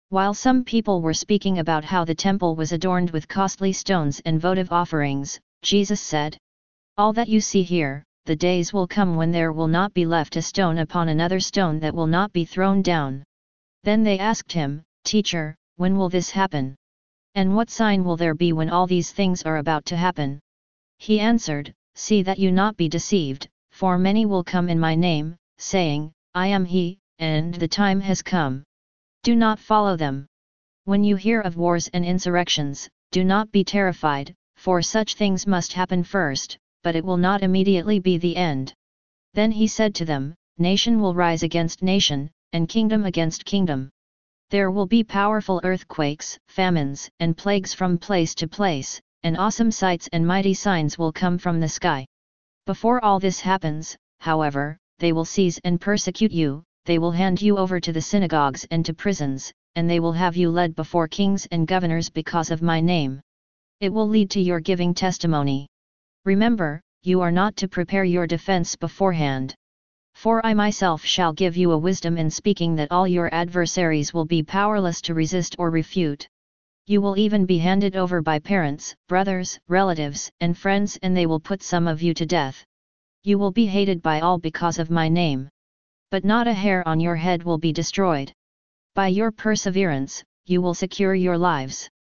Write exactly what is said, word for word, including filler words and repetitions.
While some people were speaking about how the temple was adorned with costly stones and votive offerings, Jesus said, "All that you see here, the days will come when there will not be left a stone upon another stone that will not be thrown down." Then they asked him, "Teacher, when will this happen? And what sign will there be when all these things are about to happen?" He answered, "See that you not be deceived, for many will come in my name, saying, 'I am he,' and the time has come. Do not follow them. When you hear of wars and insurrections, do not be terrified, for such things must happen first, but it will not immediately be the end." Then he said to them, "Nation will rise against nation, and kingdom against kingdom. There will be powerful earthquakes, famines, and plagues from place to place, and awesome sights and mighty signs will come from the sky. Before all this happens, however, they will seize and persecute you, they will hand you over to the synagogues and to prisons, and they will have you led before kings and governors because of my name. It will lead to your giving testimony. Remember, you are not to prepare your defense beforehand. For I myself shall give you a wisdom in speaking that all your adversaries will be powerless to resist or refute. You will even be handed over by parents, brothers, relatives, and friends, and they will put some of you to death. You will be hated by all because of my name. But not a hair on your head will be destroyed. By your perseverance, you will secure your lives."